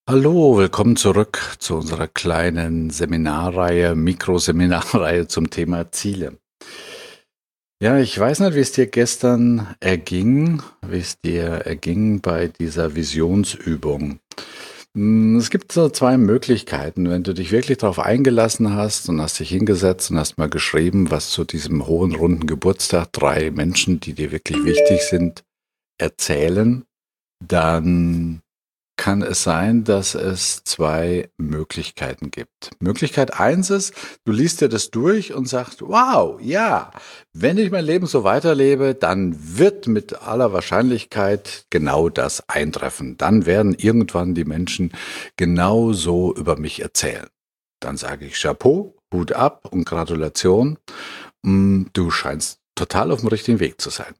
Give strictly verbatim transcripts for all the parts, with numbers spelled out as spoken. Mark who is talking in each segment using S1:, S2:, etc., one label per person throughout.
S1: Hallo, willkommen zurück zu unserer kleinen Seminarreihe, Mikroseminarreihe zum Thema Ziele. Ja, ich weiß nicht, wie es dir gestern erging, wie es dir erging bei dieser Visionsübung. Hm, Es gibt so zwei Möglichkeiten. Wenn du dich wirklich darauf eingelassen hast und hast dich hingesetzt und hast mal geschrieben, was zu diesem hohen, runden Geburtstag drei Menschen, die dir wirklich wichtig sind, erzählen, dann kann es sein, dass es zwei Möglichkeiten gibt. Möglichkeit eins ist, du liest dir das durch und sagst, wow, ja, wenn ich mein Leben so weiterlebe, dann wird mit aller Wahrscheinlichkeit genau das eintreffen. Dann werden irgendwann die Menschen genau so über mich erzählen. Dann sage ich Chapeau, Hut ab und Gratulation. Mm, Du scheinst total auf dem richtigen Weg zu sein.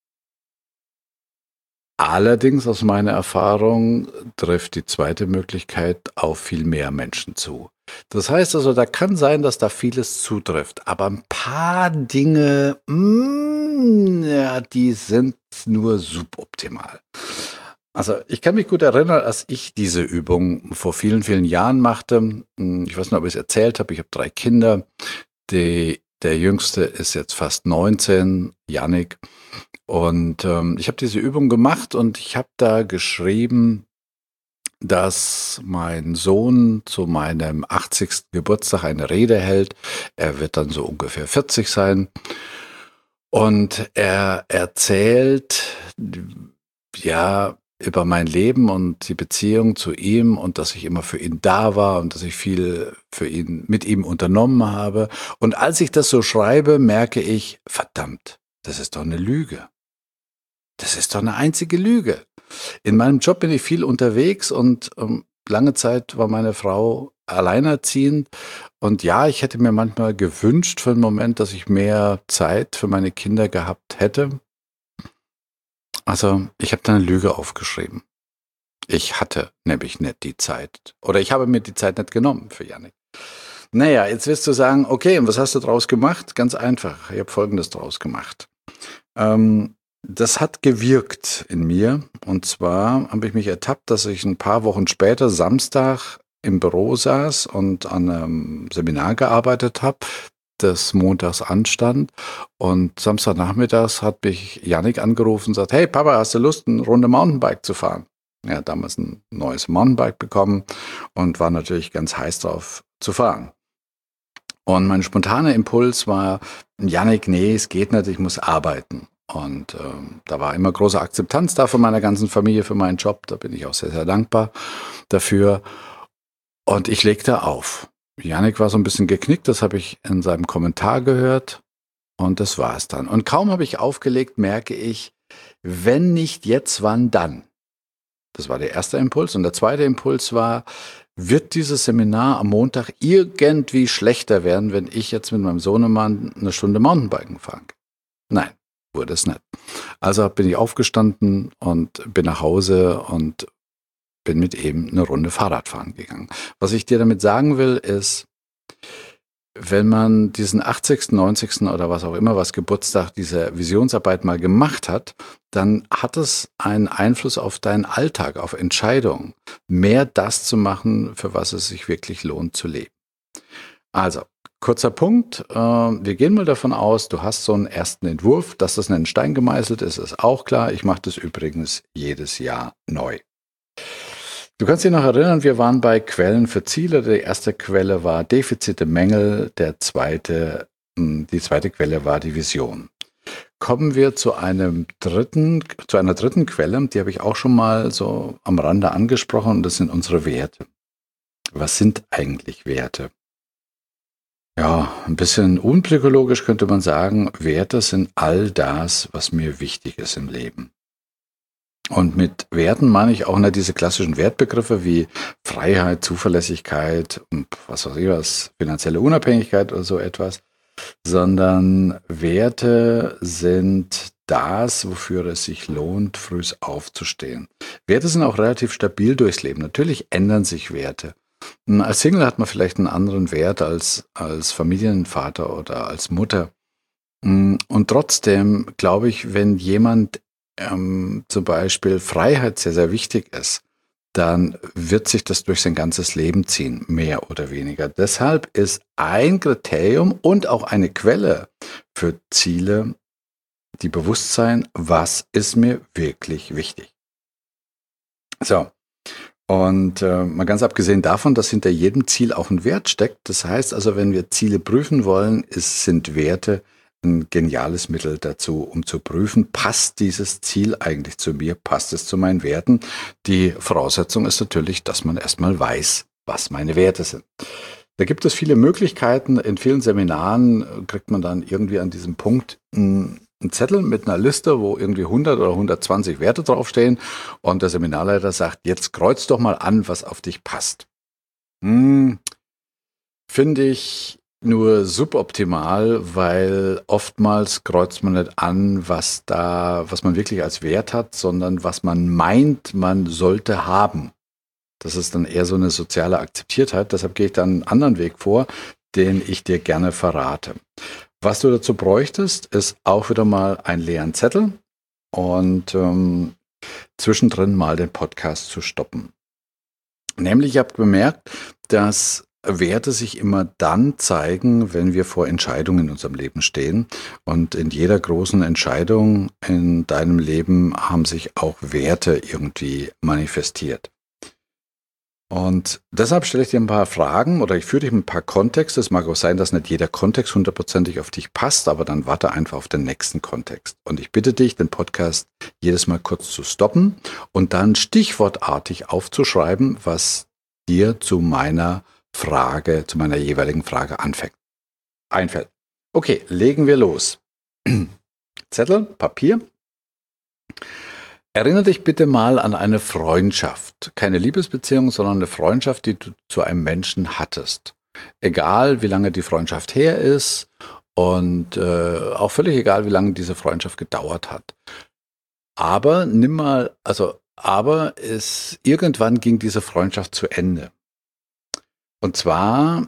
S1: Allerdings aus meiner Erfahrung trifft die zweite Möglichkeit auf viel mehr Menschen zu. Das heißt also, da kann sein, dass da vieles zutrifft, aber ein paar Dinge, mm, ja, die sind nur suboptimal. Also ich kann mich gut erinnern, als ich diese Übung vor vielen, vielen Jahren machte. Hm, Ich weiß nicht, ob ich es erzählt habe. Ich habe drei Kinder. Die, der Jüngste ist jetzt fast neunzehn, Yannick. Und ähm, ich habe diese Übung gemacht und ich habe da geschrieben, dass mein Sohn zu meinem achtzigsten Geburtstag eine Rede hält. Er wird dann so ungefähr vierzig sein. Und er erzählt, ja, über mein Leben und die Beziehung zu ihm und dass ich immer für ihn da war und dass ich viel für ihn, mit ihm unternommen habe. Und als ich das so schreibe, merke ich, verdammt, das ist doch eine Lüge. Das ist doch eine einzige Lüge. In meinem Job bin ich viel unterwegs und ähm, lange Zeit war meine Frau alleinerziehend. Und ja, ich hätte mir manchmal gewünscht für einen Moment, dass ich mehr Zeit für meine Kinder gehabt hätte. Also ich habe da eine Lüge aufgeschrieben. Ich hatte nämlich nicht die Zeit. Oder ich habe mir die Zeit nicht genommen für Jannik. Naja, jetzt wirst du sagen, okay, und was hast du draus gemacht? Ganz einfach. Ich habe Folgendes draus gemacht. Ähm, Das hat gewirkt in mir. Und zwar habe ich mich ertappt, dass ich ein paar Wochen später, Samstag, im Büro saß und an einem Seminar gearbeitet habe, das montags anstand. Und Samstagnachmittags hat mich Yannick angerufen und sagt, hey Papa, hast du Lust, eine Runde Mountainbike zu fahren? Er hat damals ein neues Mountainbike bekommen und war natürlich ganz heiß drauf zu fahren. Und mein spontaner Impuls war, Yannick, nee, es geht nicht, ich muss arbeiten. Und ähm, da war immer große Akzeptanz da von meiner ganzen Familie für meinen Job. Da bin ich auch sehr, sehr dankbar dafür. Und ich legte auf. Yannick war so ein bisschen geknickt, das habe ich in seinem Kommentar gehört. Und das war es dann. Und kaum habe ich aufgelegt, merke ich, wenn nicht jetzt, wann dann? Das war der erste Impuls. Und der zweite Impuls war, wird dieses Seminar am Montag irgendwie schlechter werden, wenn ich jetzt mit meinem Sohnemann eine Stunde Mountainbiken fahren kann? Nein, wurde es nicht. Also bin ich aufgestanden und bin nach Hause und bin mit ihm eine Runde Fahrrad fahren gegangen. Was ich dir damit sagen will, ist, wenn man diesen achtzigsten, neunzigsten oder was auch immer, was Geburtstag dieser Visionsarbeit mal gemacht hat, dann hat es einen Einfluss auf deinen Alltag, auf Entscheidungen, mehr das zu machen, für was es sich wirklich lohnt zu leben. Also, kurzer Punkt. Äh, wir gehen mal davon aus, du hast so einen ersten Entwurf, dass das in Stein gemeißelt ist, ist auch klar. Ich mache das übrigens jedes Jahr neu. Du kannst dich noch erinnern, wir waren bei Quellen für Ziele. Die erste Quelle war Defizite, Mängel. Der zweite, die zweite Quelle war die Vision. Kommen wir zu einem dritten, zu einer dritten Quelle, die habe ich auch schon mal so am Rande angesprochen, und das sind unsere Werte. Was sind eigentlich Werte? Ja, ein bisschen unpsychologisch könnte man sagen, Werte sind all das, was mir wichtig ist im Leben. Und mit Werten meine ich auch nicht diese klassischen Wertbegriffe wie Freiheit, Zuverlässigkeit und was weiß ich was, finanzielle Unabhängigkeit oder so etwas, sondern Werte sind das, wofür es sich lohnt, früh aufzustehen. Werte sind auch relativ stabil durchs Leben. Natürlich ändern sich Werte. Als Single hat man vielleicht einen anderen Wert als als Familienvater oder als Mutter. Und trotzdem glaube ich, wenn jemand ähm, zum Beispiel Freiheit sehr, sehr wichtig ist, dann wird sich das durch sein ganzes Leben ziehen, mehr oder weniger. Deshalb ist ein Kriterium und auch eine Quelle für Ziele die Bewusstsein, was ist mir wirklich wichtig. So, und äh, mal ganz abgesehen davon, dass hinter jedem Ziel auch ein Wert steckt. Das heißt also, wenn wir Ziele prüfen wollen, ist, sind Werte ein geniales Mittel dazu, um zu prüfen, passt dieses Ziel eigentlich zu mir, passt es zu meinen Werten. Die Voraussetzung ist natürlich, dass man erstmal weiß, was meine Werte sind. Da gibt es viele Möglichkeiten. In vielen Seminaren kriegt man dann irgendwie an diesem Punkt einen Zettel mit einer Liste, wo irgendwie hundert oder hundertzwanzig Werte draufstehen und der Seminarleiter sagt, jetzt kreuz doch mal an, was auf dich passt. Hm, finde ich nur suboptimal, weil oftmals kreuzt man nicht an, was da, was man wirklich als Wert hat, sondern was man meint, man sollte haben. Das ist dann eher so eine soziale Akzeptiertheit. Deshalb gehe ich dann einen anderen Weg vor, den ich dir gerne verrate. Was du dazu bräuchtest, ist auch wieder mal einen leeren Zettel und ähm, zwischendrin mal den Podcast zu stoppen. Nämlich, ich habe bemerkt, dass Werte sich immer dann zeigen, wenn wir vor Entscheidungen in unserem Leben stehen. Und in jeder großen Entscheidung in deinem Leben haben sich auch Werte irgendwie manifestiert. Und deshalb stelle ich dir ein paar Fragen oder ich führe dich ein paar Kontexte. Es mag auch sein, dass nicht jeder Kontext hundertprozentig auf dich passt, aber dann warte einfach auf den nächsten Kontext. Und ich bitte dich, den Podcast jedes Mal kurz zu stoppen und dann stichwortartig aufzuschreiben, was dir zu meiner Frage, zu meiner jeweiligen Frage anfängt, einfällt. Okay, legen wir los. Zettel, Papier. Erinnere dich bitte mal an eine Freundschaft. Keine Liebesbeziehung, sondern eine Freundschaft, die du zu einem Menschen hattest. Egal, wie lange die Freundschaft her ist und äh, auch völlig egal, wie lange diese Freundschaft gedauert hat. Aber nimm mal, also, aber es, irgendwann ging diese Freundschaft zu Ende. Und zwar,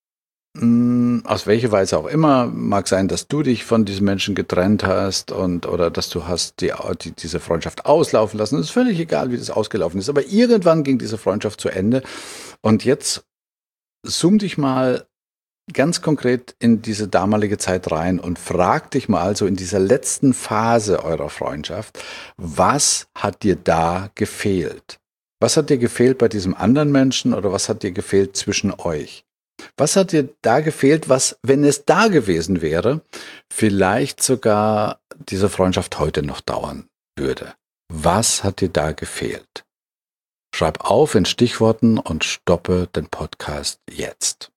S1: mh, aus welcher Weise auch immer, mag sein, dass du dich von diesem Menschen getrennt hast und oder dass du hast die, die, diese Freundschaft auslaufen lassen. Es ist völlig egal, wie das ausgelaufen ist. Aber irgendwann ging diese Freundschaft zu Ende. Und jetzt zoom dich mal ganz konkret in diese damalige Zeit rein und frag dich mal so in dieser letzten Phase eurer Freundschaft, was hat dir da gefehlt? Was hat dir gefehlt bei diesem anderen Menschen oder was hat dir gefehlt zwischen euch? Was hat dir da gefehlt, was, wenn es da gewesen wäre, vielleicht sogar diese Freundschaft heute noch dauern würde? Was hat dir da gefehlt? Schreib auf in Stichworten und stoppe den Podcast jetzt.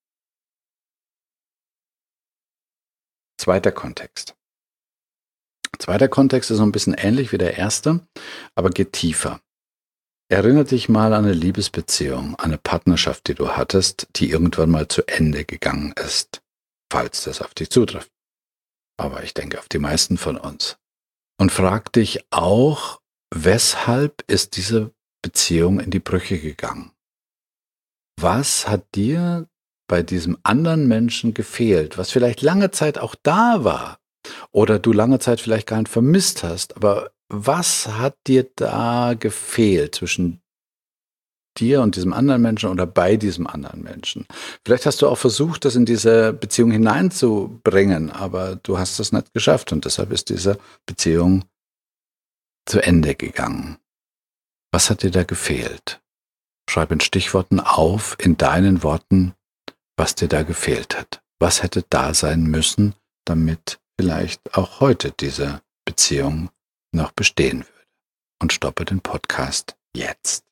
S1: Zweiter Kontext. Zweiter Kontext ist so ein bisschen ähnlich wie der erste, aber geht tiefer. Erinnere dich mal an eine Liebesbeziehung, eine Partnerschaft, die du hattest, die irgendwann mal zu Ende gegangen ist, falls das auf dich zutrifft. Aber ich denke auf die meisten von uns. Und frag dich auch, weshalb ist diese Beziehung in die Brüche gegangen? Was hat dir bei diesem anderen Menschen gefehlt, was vielleicht lange Zeit auch da war oder du lange Zeit vielleicht gar nicht vermisst hast, aber was hat dir da gefehlt zwischen dir und diesem anderen Menschen oder bei diesem anderen Menschen? Vielleicht hast du auch versucht, das in diese Beziehung hineinzubringen, aber du hast es nicht geschafft und deshalb ist diese Beziehung zu Ende gegangen. Was hat dir da gefehlt? Schreib in Stichworten auf, in deinen Worten, was dir da gefehlt hat. Was hätte da sein müssen, damit vielleicht auch heute diese Beziehung noch bestehen würde. Und stoppe den Podcast jetzt.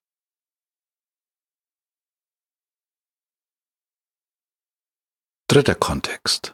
S1: Dritter Kontext.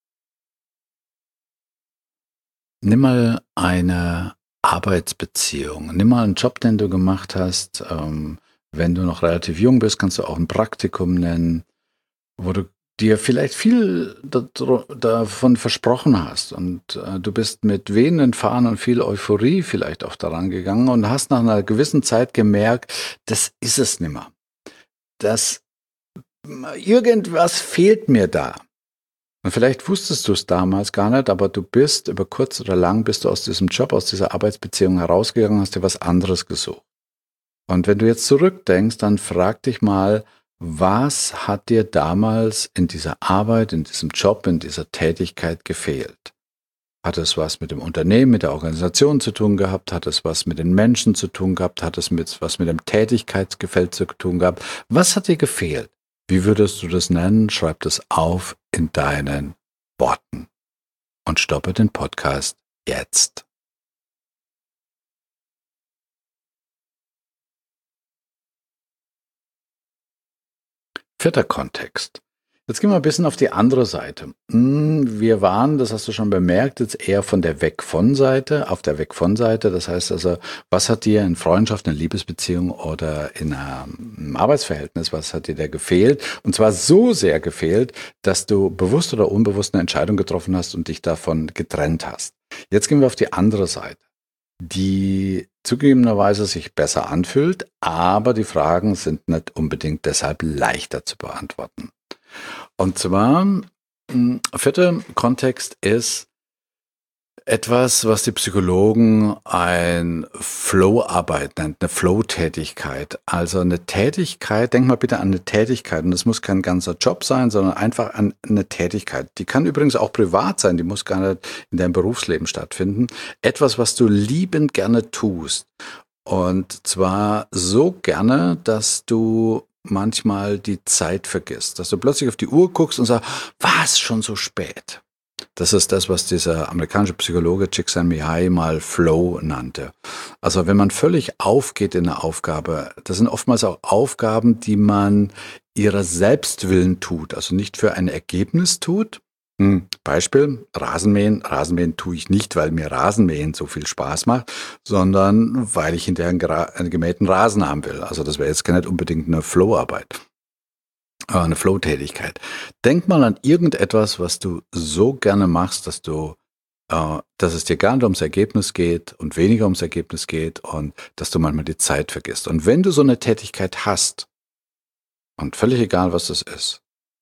S1: Nimm mal eine Arbeitsbeziehung. Nimm mal einen Job, den du gemacht hast. Ähm, wenn du noch relativ jung bist, kannst du auch ein Praktikum nennen, wo du dir vielleicht viel davon versprochen hast und äh, du bist mit wehenden Fahnen und viel Euphorie vielleicht auch daran gegangen und hast nach einer gewissen Zeit gemerkt, das ist es nimmer. Das, irgendwas fehlt mir da. Und vielleicht wusstest du es damals gar nicht, aber du bist über kurz oder lang bist du aus diesem Job, aus dieser Arbeitsbeziehung herausgegangen, hast dir was anderes gesucht. Und wenn du jetzt zurückdenkst, dann frag dich mal, was hat dir damals in dieser Arbeit, in diesem Job, in dieser Tätigkeit gefehlt? Hat es was mit dem Unternehmen, mit der Organisation zu tun gehabt? Hat es was mit den Menschen zu tun gehabt? Hat es mit, was mit dem Tätigkeitsgefällt zu tun gehabt? Was hat dir gefehlt? Wie würdest du das nennen? Schreib das auf in deinen Worten und stoppe den Podcast jetzt. Vierter Kontext. Jetzt gehen wir ein bisschen auf die andere Seite. Hm, Wir waren, das hast du schon bemerkt, jetzt eher von der Weg-von-Seite, auf der Weg-von-Seite. Das heißt also, was hat dir in Freundschaft, in Liebesbeziehung oder in einem Arbeitsverhältnis, was hat dir da gefehlt? Und zwar so sehr gefehlt, dass du bewusst oder unbewusst eine Entscheidung getroffen hast und dich davon getrennt hast. Jetzt gehen wir auf die andere Seite, die zugegebenerweise sich besser anfühlt, aber die Fragen sind nicht unbedingt deshalb leichter zu beantworten. Und zwar, mh, vierter Kontext ist etwas, was die Psychologen ein Flow-Arbeit nennt, eine Flow-Tätigkeit. Also eine Tätigkeit, denk mal bitte an eine Tätigkeit, und das muss kein ganzer Job sein, sondern einfach an eine Tätigkeit. Die kann übrigens auch privat sein, die muss gar nicht in deinem Berufsleben stattfinden. Etwas, was du liebend gerne tust. Und zwar so gerne, dass du manchmal die Zeit vergisst, dass du plötzlich auf die Uhr guckst und sagst, was, schon so spät? Das ist das, was dieser amerikanische Psychologe Csikszentmihalyi mal Flow nannte. Also wenn man völlig aufgeht in eine Aufgabe, das sind oftmals auch Aufgaben, die man ihrer Selbstwillen tut, also nicht für ein Ergebnis tut. Hm, Beispiel, Rasenmähen. Rasenmähen tue ich nicht, weil mir Rasenmähen so viel Spaß macht, sondern weil ich hinterher einen, gera- einen gemähten Rasen haben will. Also das wäre jetzt gar nicht unbedingt eine Flow-Arbeit, äh, eine Flow-Tätigkeit. Denk mal an irgendetwas, was du so gerne machst, dass du, äh, dass es dir gar nicht ums Ergebnis geht und weniger ums Ergebnis geht und dass du manchmal die Zeit vergisst. Und wenn du so eine Tätigkeit hast, und völlig egal, was das ist,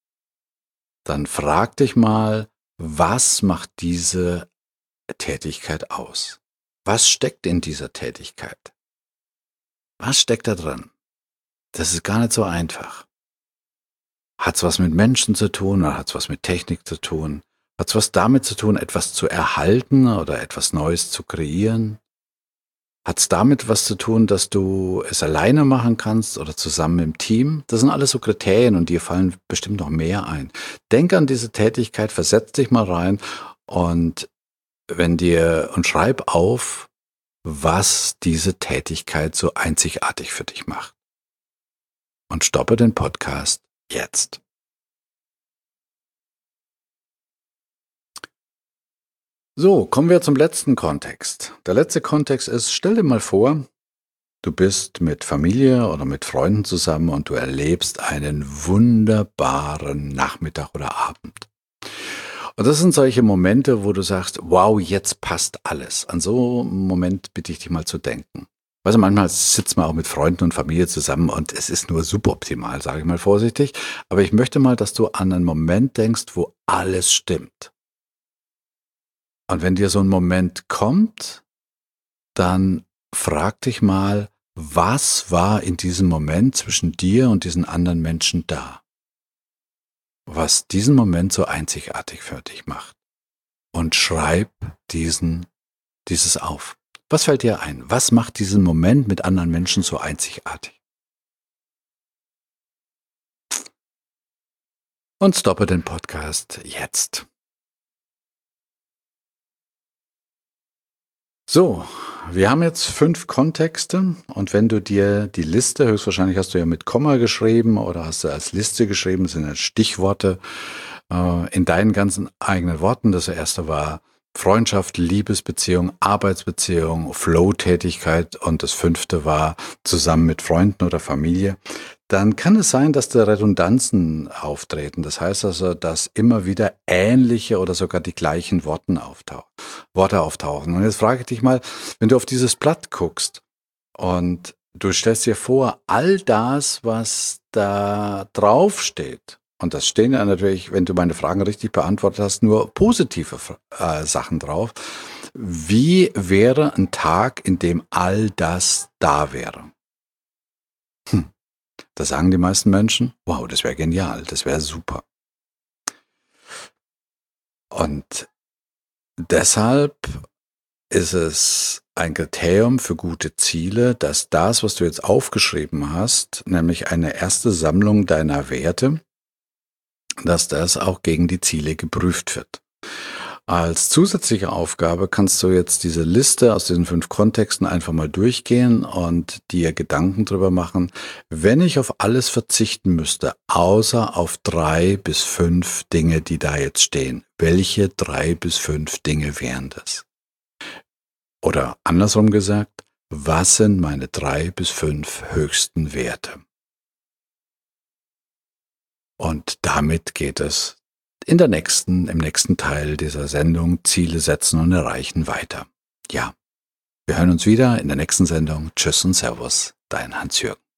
S1: dann frag dich mal, was macht diese Tätigkeit aus? Was steckt in dieser Tätigkeit? Was steckt da drin? Das ist gar nicht so einfach. Hat es was mit Menschen zu tun oder hat es was mit Technik zu tun? Hat es was damit zu tun, etwas zu erhalten oder etwas Neues zu kreieren? Hat es damit was zu tun, dass du es alleine machen kannst oder zusammen im Team? Das sind alles so Kriterien und dir fallen bestimmt noch mehr ein. Denk an diese Tätigkeit, versetz dich mal rein und wenn dir und schreib auf, was diese Tätigkeit so einzigartig für dich macht. Und stoppe den Podcast jetzt. So, kommen wir zum letzten Kontext. Der letzte Kontext ist, stell dir mal vor, du bist mit Familie oder mit Freunden zusammen und du erlebst einen wunderbaren Nachmittag oder Abend. Und das sind solche Momente, wo du sagst, wow, jetzt passt alles. An so einen Moment bitte ich dich mal zu denken. Weißt du, manchmal sitzt man auch mit Freunden und Familie zusammen und es ist nur suboptimal, sage ich mal vorsichtig. Aber ich möchte mal, dass du an einen Moment denkst, wo alles stimmt. Und wenn dir so ein Moment kommt, dann frag dich mal, was war in diesem Moment zwischen dir und diesen anderen Menschen da? Was diesen Moment so einzigartig für dich macht. Und schreib diesen, dieses auf. Was fällt dir ein? Was macht diesen Moment mit anderen Menschen so einzigartig? Und stoppe den Podcast jetzt. So, wir haben jetzt fünf Kontexte und wenn du dir die Liste, höchstwahrscheinlich hast du ja mit Komma geschrieben oder hast du als Liste geschrieben, das sind ja Stichworte, äh, in deinen ganzen eigenen Worten. Das erste war Freundschaft, Liebesbeziehung, Arbeitsbeziehung, Flow-Tätigkeit und das fünfte war zusammen mit Freunden oder Familie. Dann kann es sein, dass da Redundanzen auftreten. Das heißt also, dass immer wieder ähnliche oder sogar die gleichen Worten auftauchen, Worte auftauchen. Und jetzt frage ich dich mal, wenn du auf dieses Blatt guckst und du stellst dir vor, all das, was da drauf steht, und das stehen ja natürlich, wenn du meine Fragen richtig beantwortet hast, nur positive äh, Sachen drauf. Wie wäre ein Tag, in dem all das da wäre? Da sagen die meisten Menschen, wow, das wäre genial, das wäre super. Und deshalb ist es ein Kriterium für gute Ziele, dass das, was du jetzt aufgeschrieben hast, nämlich eine erste Sammlung deiner Werte, dass das auch gegen die Ziele geprüft wird. Als zusätzliche Aufgabe kannst du jetzt diese Liste aus diesen fünf Kontexten einfach mal durchgehen und dir Gedanken drüber machen, wenn ich auf alles verzichten müsste, außer auf drei bis fünf Dinge, die da jetzt stehen. Welche drei bis fünf Dinge wären das? Oder andersrum gesagt, was sind meine drei bis fünf höchsten Werte? Und damit geht es in der nächsten, im nächsten Teil dieser Sendung Ziele setzen und erreichen weiter. Ja, wir hören uns wieder in der nächsten Sendung. Tschüss und Servus, dein Hans-Jürgen.